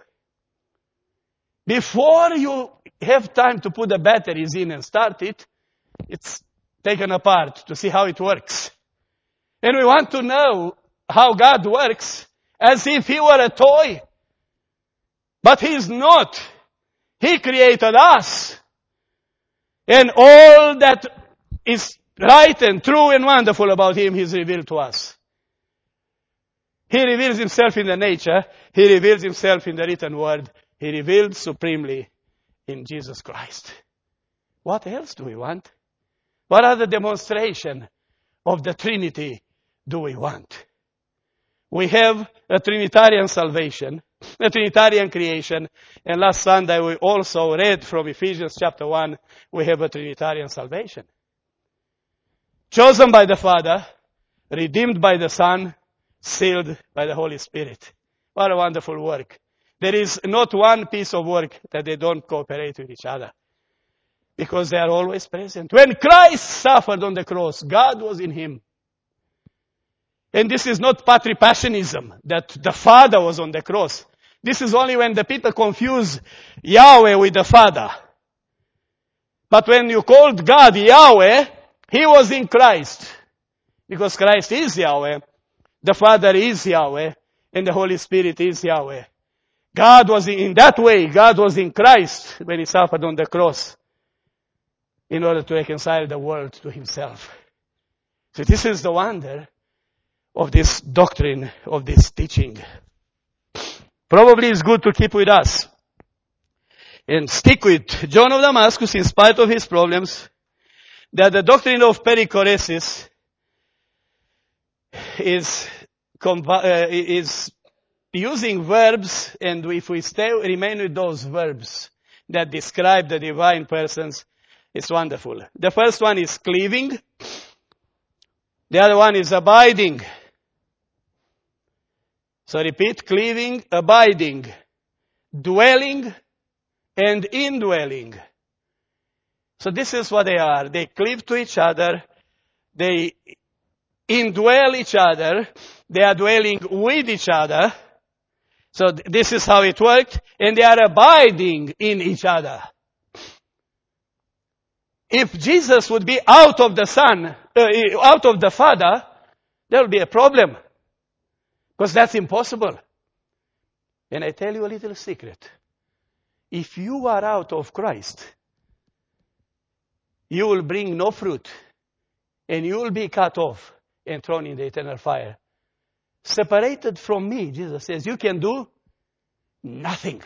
Before you have time to put the batteries in and start it, it's taken apart to see how it works. And we want to know how God works as if he were a toy. But he's not. He created us. And all that is right and true and wonderful about him is revealed to us. He reveals himself in the nature. He reveals himself in the written word. He revealed supremely in Jesus Christ. What else do we want? What other demonstration of the Trinity do we want? We have a Trinitarian salvation, a Trinitarian creation, and last Sunday we also read from Ephesians chapter 1, we have a Trinitarian salvation. Chosen by the Father, redeemed by the Son, sealed by the Holy Spirit. What a wonderful work. There is not one piece of work that they don't cooperate with each other, because they are always present. When Christ suffered on the cross, God was in him. And this is not patripassionism, that the Father was on the cross. This is only when the people confuse Yahweh with the Father. But when you called God Yahweh, he was in Christ. Because Christ is Yahweh, the Father is Yahweh, and the Holy Spirit is Yahweh. God was in that way, God was in Christ when he suffered on the cross in order to reconcile the world to himself. So this is the wonder of this doctrine, of this teaching. Probably it's good to keep with us and stick with John of Damascus in spite of his problems, that the doctrine of perichoresis is using verbs, and if we remain with those verbs that describe the divine persons, it's wonderful. The first one is cleaving. The other one is abiding. So repeat, cleaving, abiding, dwelling, and indwelling. So this is what they are. They cleave to each other. They indwell each other. They are dwelling with each other. So this is how it worked. And they are abiding in each other. if Jesus would be out of the Son, out of the Father, there will be a problem. Because that's impossible. And I tell you a little secret. If you are out of Christ, you will bring no fruit. And you will be cut off and thrown in the eternal fire. Separated from me, Jesus says, you can do nothing.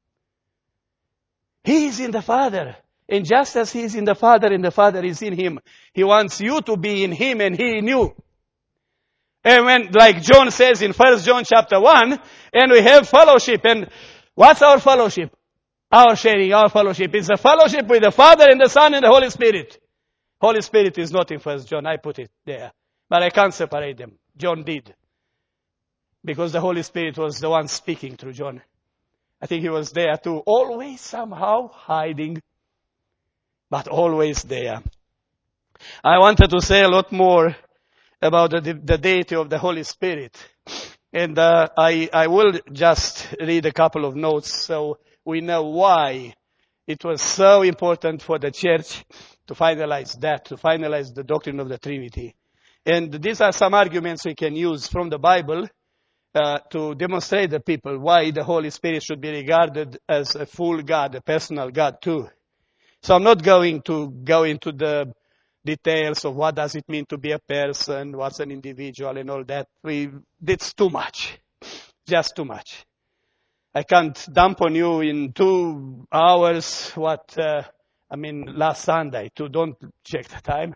He is in the Father. And just as He is in the Father and the Father is in Him, He wants you to be in Him and He in you. And when, like John says in 1 John chapter 1, and we have fellowship. And what's our fellowship? Our sharing, our fellowship. It's a fellowship with the Father and the Son and the Holy Spirit. Holy Spirit is not in 1 John. I put it there. But I can't separate them. John did. Because the Holy Spirit was the one speaking through John. I think he was there too. Always somehow hiding. But always there. I wanted to say a lot more about the deity of the Holy Spirit. And I will just read a couple of notes so we know why it was so important for the church to finalize that, to finalize the doctrine of the Trinity. And these are some arguments we can use from the Bible to demonstrate to people why the Holy Spirit should be regarded as a full God, a personal God too. So I'm not going to go into the details of what does it mean to be a person, what's an individual and all that. It's too much. Just too much. I can't dump on you in 2 hours last Sunday, don't check the time.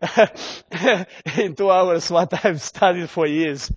In 2 hours what I've studied for years.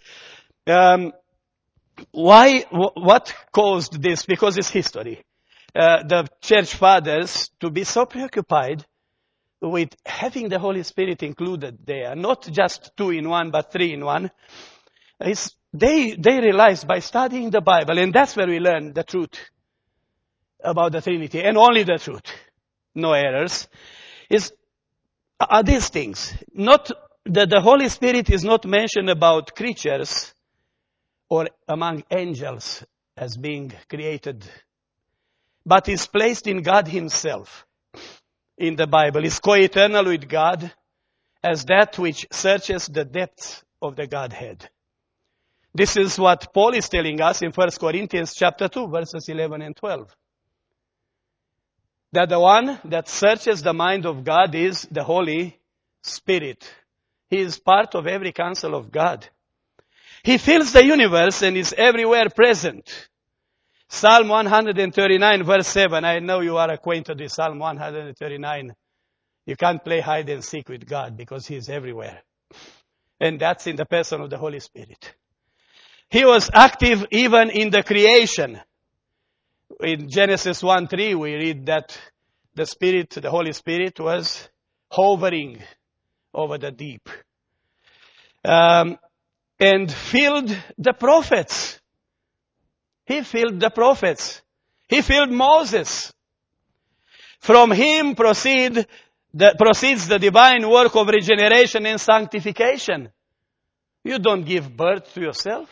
What caused this? Because it's history. The church fathers to be so preoccupied with having the Holy Spirit included there, not just 2 in 1, but 3 in 1, they realized by studying the Bible, and that's where we learn the truth about the Trinity, and only the truth, no errors, are these things. Not that the Holy Spirit is not mentioned about creatures or among angels as being created, but is placed in God Himself in the Bible. Is co-eternal with God as that which searches the depths of the Godhead. This is what Paul is telling us in 1 Corinthians chapter 2, verses 11 and 12. That the one that searches the mind of God is the Holy Spirit. He is part of every counsel of God. He fills the universe and is everywhere present. Psalm 139 verse 7. I know you are acquainted with Psalm 139. You can't play hide and seek with God because He is everywhere. And that's in the person of the Holy Spirit. He was active even in the creation. In Genesis 1:3 we read that the Holy Spirit was hovering over the deep. And filled the prophets. He filled the prophets. He filled Moses. From Him proceeds the divine work of regeneration and sanctification. You don't give birth to yourself.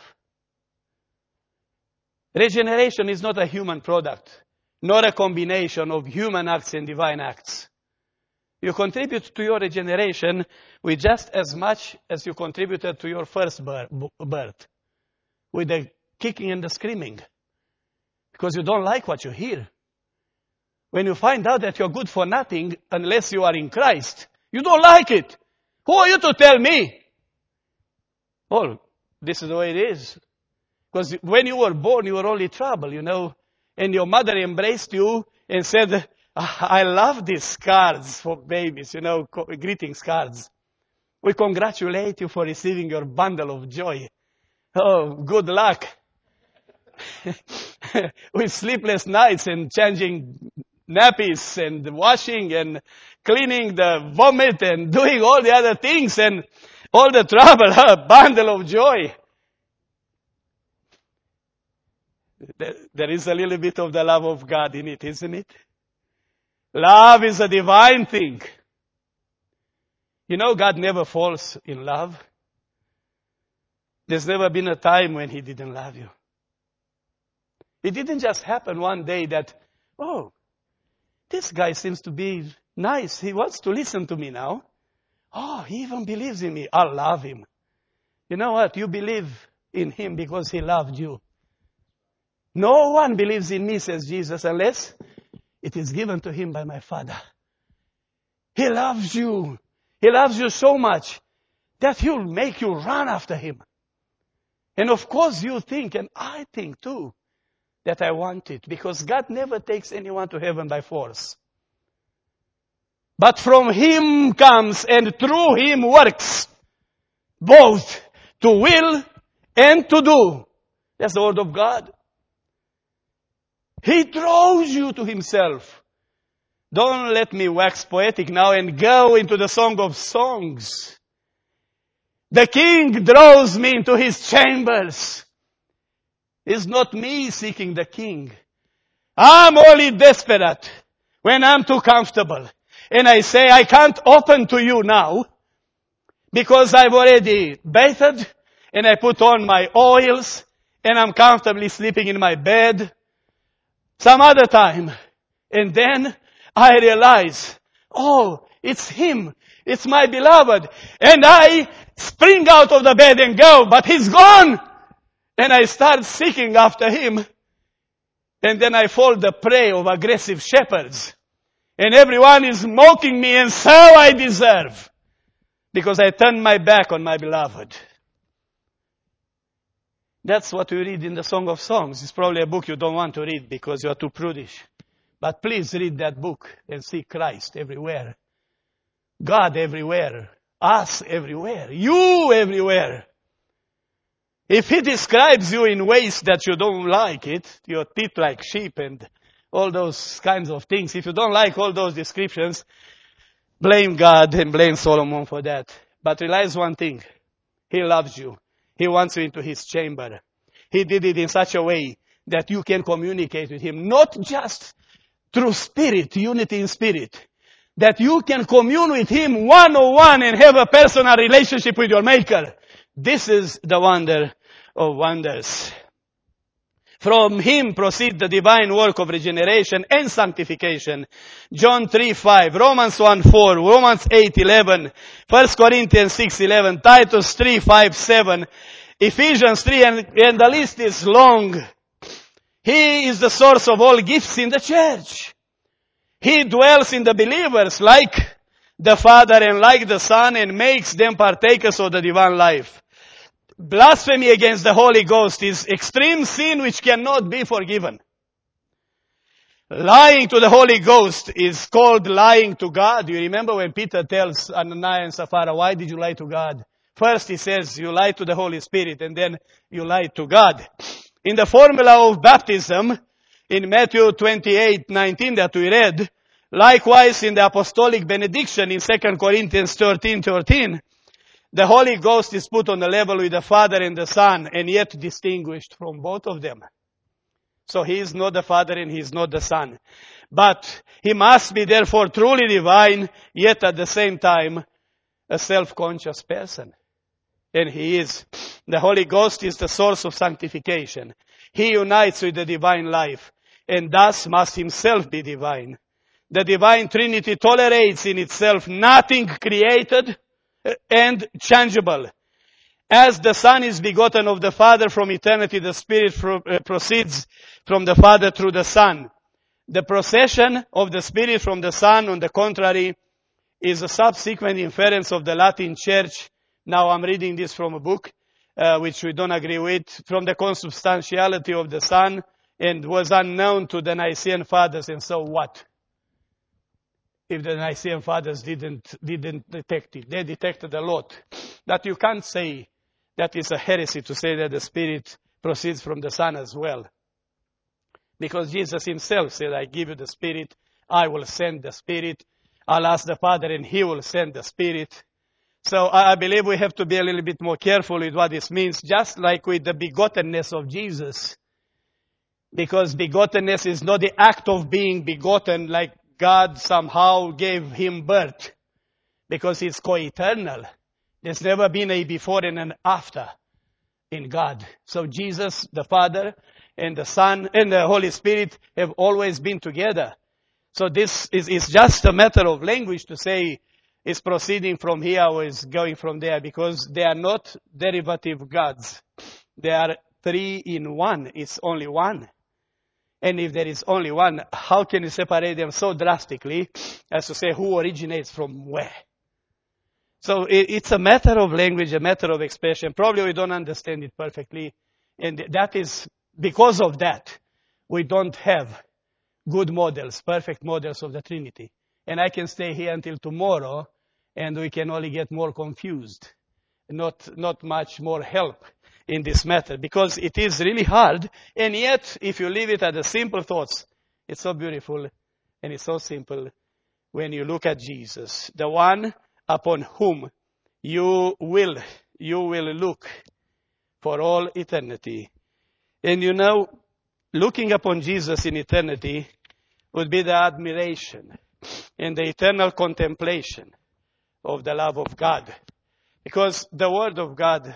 Regeneration is not a human product, nor a combination of human acts and divine acts. You contribute to your regeneration with just as much as you contributed to your first birth, with the kicking and the screaming, because you don't like what you hear. When you find out that you're good for nothing unless you are in Christ, you don't like it. Who are you to tell me? Oh, this is the way it is. Because when you were born, you were only trouble, and your mother embraced you and said, I love these cards for babies, greetings cards. We congratulate you for receiving your bundle of joy. Oh, good luck. With sleepless nights and changing nappies and washing and cleaning the vomit and doing all the other things and all the trouble, a bundle of joy. There is a little bit of the love of God in it, isn't it? Love is a divine thing. God never falls in love. There's never been a time when He didn't love you. It didn't just happen one day that, this guy seems to be Nice. He wants to listen to me now. Oh, he even believes in me. I love him. You know what? You believe in him because he loved you. No one believes in me, says Jesus, unless it is given to him by my Father. He loves you. He loves you so much that he'll make you run after him. And of course you think, and I think too, that I want it, because God never takes anyone to heaven by force. But from him comes and through him works both to will and to do. That's the word of God. He draws you to himself. Don't let me wax poetic now and go into the Song of Songs. The King draws me into his chambers. It's not me seeking the King. I'm only desperate when I'm too comfortable. And I say, I can't open to you now because I've already bathed and I put on my oils and I'm comfortably sleeping in my bed. Some other time. And then I realize, oh, it's him. It's my beloved. And I spring out of the bed and go, but he's gone. And I start seeking after him. And then I fall the prey of aggressive shepherds. And everyone is mocking me, and so I deserve. Because I turned my back on my beloved. That's what we read in the Song of Songs. It's probably a book you don't want to read because you are too prudish. But please read that book and see Christ everywhere. God everywhere. Us everywhere. You everywhere. If he describes you in ways that you don't like it, your teeth like sheep and all those kinds of things, if you don't like all those descriptions, blame God and blame Solomon for that. But realize one thing. He loves you. He wants you into his chamber. He did it in such a way that you can communicate with him, not just through spirit, unity in spirit, that you can commune with him one-on-one and have a personal relationship with your Maker. This is the wonder of wonders. From him proceed the divine work of regeneration and sanctification. John 3:5, Romans 1:4, Romans 8:11, 1 Corinthians 6:11, Titus 3:5-7, Ephesians 3, and the list is long. He is the source of all gifts in the church. He dwells in the believers like the Father and like the Son and makes them partakers of the divine life. Blasphemy against the Holy Ghost is extreme sin which cannot be forgiven. Lying to the Holy Ghost is called lying to God. You remember when Peter tells Ananias and Sapphira, why did you lie to God? First he says you lie to the Holy Spirit and then you lie to God. In the formula of baptism, in Matthew 28:19 that we read, likewise in the apostolic benediction in 2 Corinthians 13:13, the Holy Ghost is put on the level with the Father and the Son, and yet distinguished from both of them. So he is not the Father and he is not the Son. But he must be therefore truly divine, yet at the same time a self-conscious person. And he is. The Holy Ghost is the source of sanctification. He unites with the divine life, and thus must himself be divine. The divine Trinity tolerates in itself nothing created and changeable. As the Son is begotten of the Father from eternity, the Spirit proceeds from the Father through the Son. The procession of the Spirit from the Son, on the contrary, is a subsequent inference of the Latin Church. Now I'm reading this from a book, which we don't agree with, from the consubstantiality of the Son, and was unknown to the Nicene Fathers, and so what? If the Nicene Fathers didn't detect it. They detected a lot. That you can't say that is a heresy to say that the Spirit proceeds from the Son as well. Because Jesus himself said, I give you the Spirit, I will send the Spirit, I'll ask the Father and he will send the Spirit. So I believe we have to be a little bit more careful with what this means, just like with the begottenness of Jesus. Because begottenness is not the act of being begotten like God somehow gave him birth. Because he's co-eternal. There's never been a before and an after in God. So Jesus, the Father, and the Son, and the Holy Spirit have always been together. So this is just a matter of language to say it's proceeding from here or is going from there, because they are not derivative gods. They are three in one. It's only one. And if there is only one, how can you separate them so drastically as to say who originates from where? So it's a matter of language, a matter of expression. Probably we don't understand it perfectly. And that is, because of that, we don't have good models, perfect models of the Trinity. And I can stay here until tomorrow, and we can only get more confused. Not much more help in this matter, because it is really hard. And yet, if you leave it at the simple thoughts, it's so beautiful and it's so simple when you look at Jesus, the one upon whom you will look for all eternity. And you know, looking upon Jesus in eternity would be the admiration and the eternal contemplation of the love of God. Because the Word of God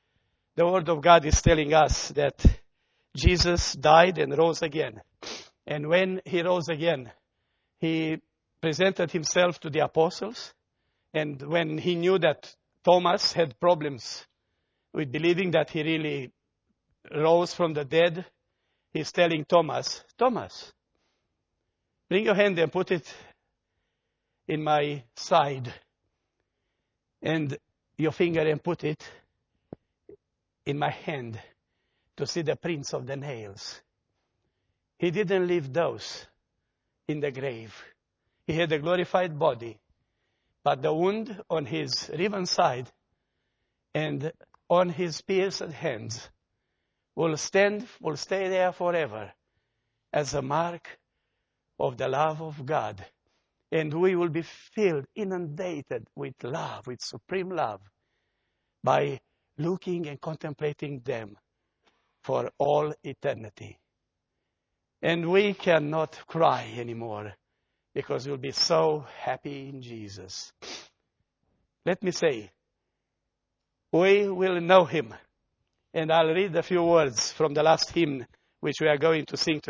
is telling us that Jesus died and rose again. And when he rose again, he presented himself to the apostles. And when he knew that Thomas had problems with believing that he really rose from the dead, he's telling Thomas, Thomas, bring your hand and put it in my side, and your finger and put it in my hand to see the prints of the nails. He didn't leave those in the grave. He had a glorified body, but the wound on his riven side and on his pierced hands will stay there forever as a mark of the love of God. And we will be filled, inundated with love, with supreme love, by looking and contemplating them for all eternity. And we cannot cry anymore, because we'll be so happy in Jesus. Let me say, we will know him. And I'll read a few words from the last hymn which we are going to sing together.